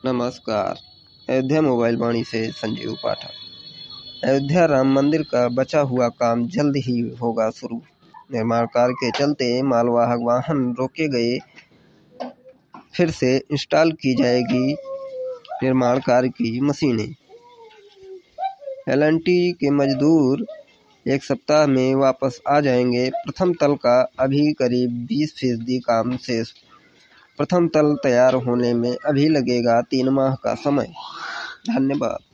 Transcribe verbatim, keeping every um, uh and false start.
नमस्कार। अयोध्या मोबाइल वाणी से संजीव पाठक। अयोध्या राम मंदिर का बचा हुआ काम जल्द ही होगा शुरू। निर्माण कार्य के चलते मालवाहक वाहन रोके गए, फिर से इंस्टॉल की जाएगी निर्माण कार्य की मशीनें। एल एंड टी के मजदूर एक सप्ताह में वापस आ जाएंगे। प्रथम तल का अभी करीब बीस फीसदी काम शेष। प्रथम तल तैयार होने में अभी लगेगा तीन माह का समय। धन्यवाद।